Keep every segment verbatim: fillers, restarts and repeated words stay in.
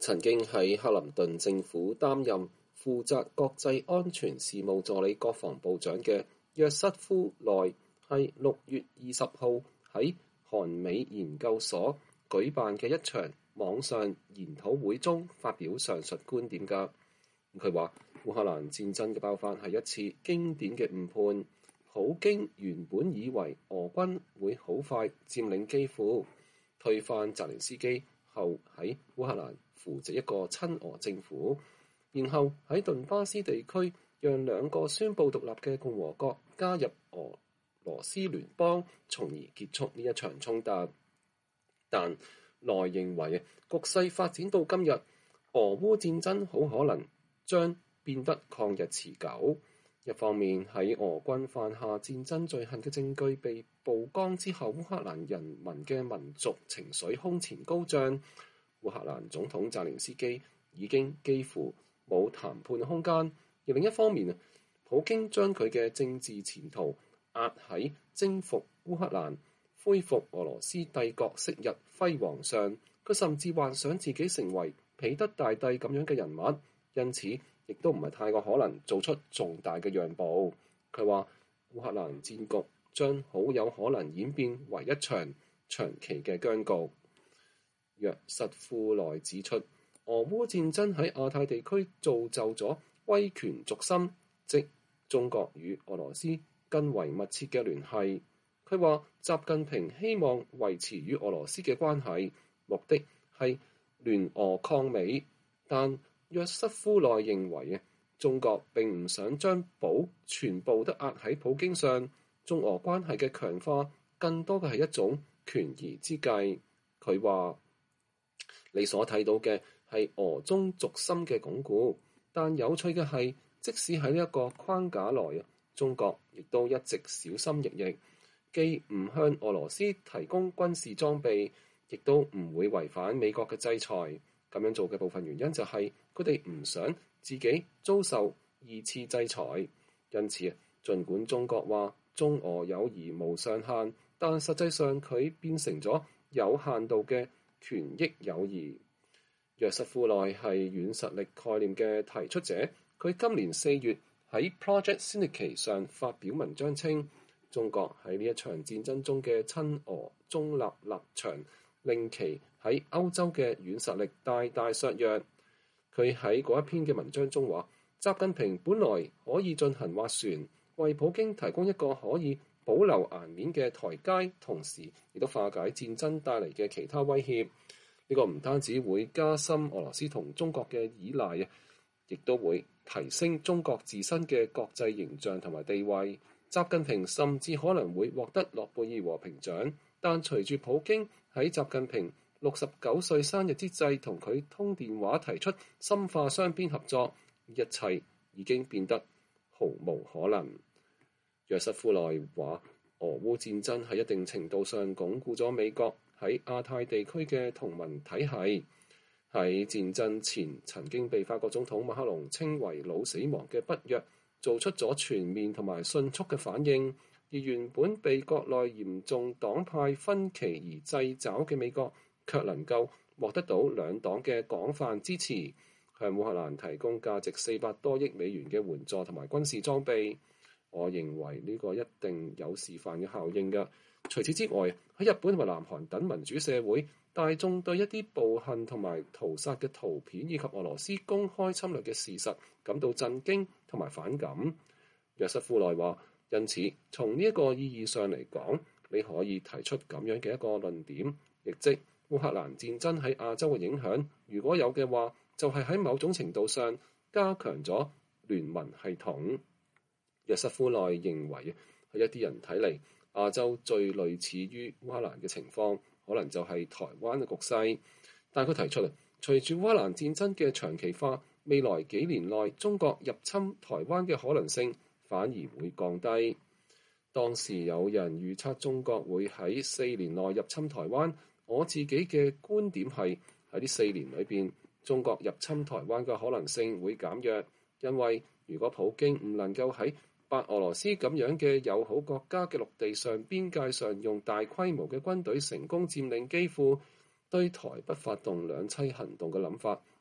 曾經喺克林頓政府擔任負責國際安全事務助理國防部長嘅約瑟夫內係六月二十號喺韓美研究所舉辦嘅一場網上研討會中發表上述觀點㗎。佢話烏克蘭戰爭嘅爆發係一次經典嘅誤判。普京原本以為俄軍會好快佔領基輔，推翻澤連斯基後喺烏克蘭扶植一個親俄政府，然後喺頓巴斯地區讓兩個宣布獨立嘅共和國加入俄羅斯聯邦，從而結束呢一場衝突。但內認為局勢發展到今日，俄烏戰爭好可能將變得曠日持久。一方面喺俄軍犯下戰爭罪行嘅證據被曝光之後，烏克蘭人民嘅民族情緒空前高漲，烏克蘭總統澤連斯基已經幾乎冇談判空間。而另一方面，普京將佢嘅政治前途壓喺征服烏克蘭、恢復俄羅斯帝國昔日輝煌上。佢甚至幻想自己成為彼得大帝咁樣嘅人物，因此亦都唔係太過可能做出重大嘅讓步。佢話烏克蘭戰局將好有可能演變為一場長期嘅僵局。約瑟夫內指出，俄烏戰爭喺亞太地區造就咗威權軸心，即中國與俄羅斯更為密切嘅聯繫。佢話習近平希望維持與俄羅斯嘅關係，目的係聯俄抗美，但約瑟夫內認為中國並唔想將寶全部都壓喺普京上，中俄關係嘅強化更多嘅係一種權宜之計。佢話你所睇到嘅係俄中軸心嘅鞏固，但有趣嘅係，即使喺呢一個框架內，中國亦都一直小心翼翼，既唔向俄羅斯提供軍事裝備，亦都唔會違反美國嘅制裁。咁樣做嘅部分原因就係佢哋唔想自己遭受二次制裁。因此，儘管中國話中俄友誼無上限，但實際上佢變成咗有限度嘅權益友誼。約瑟夫內係軟實力概念嘅提出者，佢今年四月喺 Project Syndicate 上發表文章稱，中國喺呢一場戰爭中嘅親俄中立立場，令其喺歐洲嘅軟實力大大削弱。佢喺嗰一篇嘅文章中話，習近平本來可以進行斡旋，為普京提供一個可以保留顏面嘅台階，同時亦都化解戰爭帶嚟嘅其他威脅。呢、這個唔單止會加深俄羅斯同中國嘅依賴，亦都會提升中國自身嘅國際形象同埋地位。習近平甚至可能會獲得諾貝爾和平獎。但隨住普京喺習近平六十九歲生日之際同佢通電話提出深化雙邊合作，一切已經變得毫無可能。約瑟夫內話，俄烏戰爭喺一定程度上鞏固咗美國喺亞太地區嘅同盟體系。喺戰爭前曾經被法國總統馬克龍稱為老死亡嘅北約，做出咗全面同埋迅速嘅反應。而原本被國內嚴重黨派分歧而掣肘嘅美國，卻能夠獲得到兩黨嘅廣泛支持，向烏克蘭提供價值四百多億美元嘅援助同埋軍事裝備。我認為呢個一定有示範嘅效應㗎。除此之外，喺日本同埋南韓等民主社會，大眾對一啲暴行同埋屠殺嘅圖片以及俄羅斯公開侵略嘅事實感到震驚同埋反感。約瑟夫內話，因此，從呢一個意義上嚟講，你可以提出咁樣嘅一個論點，亦即烏克蘭戰爭喺亞洲嘅影響，如果有嘅話，就係喺某種程度上加強咗聯盟系統。約瑟夫內認為，喺一啲人睇嚟，亞洲最類似於烏克蘭嘅情況，可能就係台灣嘅局勢。但佢提出啊，隨住烏克蘭戰爭嘅長期化，未來幾年內中國入侵台灣嘅可能性反而會降低。當時有人預測中國會喺四年內入侵台灣，我自己嘅觀點係喺呢四年裏邊，中國入侵台灣嘅可能性會減弱，因為如果普京唔能夠喺白俄羅斯咁樣嘅友好國家嘅陸地上邊界上用大規模嘅軍隊成功佔領基輔，對台不發動兩棲行動嘅諗法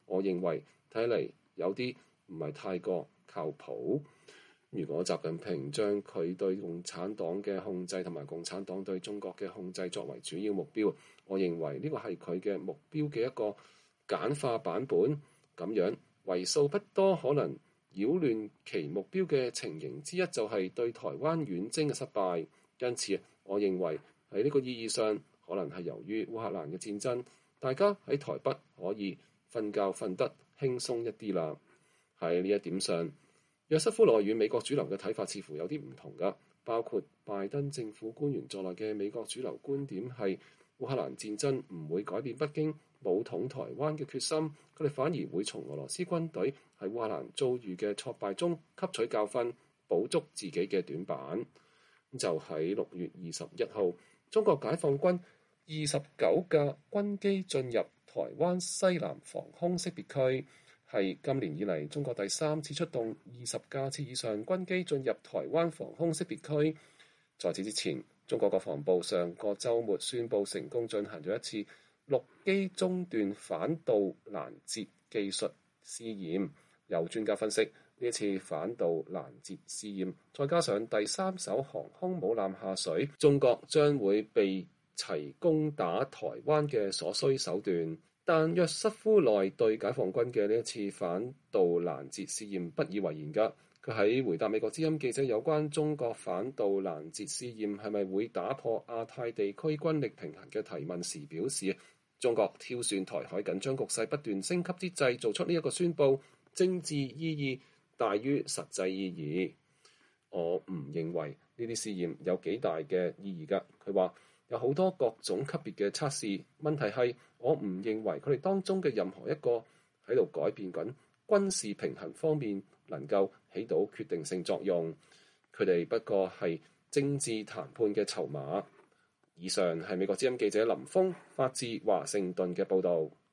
我認為睇嚟有啲唔係太過靠譜。如果習近平將佢對共產黨嘅控制同埋共產黨對中國嘅控制作為主要目標，我認為呢個係佢嘅目標嘅一個簡化版本。咁樣為數不多可能擾亂其目標嘅情形之一，就係對台灣遠征嘅失敗。因此，我認為喺呢個意義上，可能係由於烏克蘭嘅戰爭，大家喺台北可以瞓覺瞓得輕鬆一啲啦。喺呢一點上，約瑟夫內與美國主流嘅睇法似乎有啲唔同㗎，包括拜登政府官員在內嘅美國主流觀點係烏克蘭戰爭唔會改變北京武統台灣嘅決心，佢哋反而會從俄羅斯軍隊喺烏克蘭遭遇嘅挫敗中吸取教訓，補足自己嘅短板。就喺六月二十一號，中國解放軍二十九架軍機進入台灣西南防空識別區，係今年以嚟中國第三次出動二十架次以上軍機進入台灣防空識別區。在此之前，中國國防部上個週末宣布成功進行咗一次陸基中段反導攔截技術試驗。有專家分析，呢一次反導攔截試驗，再加上第三艘航空母艦下水，中國將會被齊攻打台灣嘅所需手段。但約瑟夫內對解放軍嘅呢一次反導攔截試驗不以為然㗎。佢喺回答美國之音記者有關中國反導攔截試驗係咪會打破亞太地區軍力平衡嘅提問時表示，中國挑選台海緊張局勢不斷升級之際做出呢一個宣佈，政治意義大於實際意義。我唔認為呢啲試驗有幾大嘅意義㗎。佢話有好多各種級別嘅測試，問題係我唔認為佢哋當中嘅任何一個喺度改變緊軍事平衡方面能夠起到決定性作用。佢哋不過係政治談判嘅籌碼。以上係美國之音記者林峰發自華盛頓嘅報導。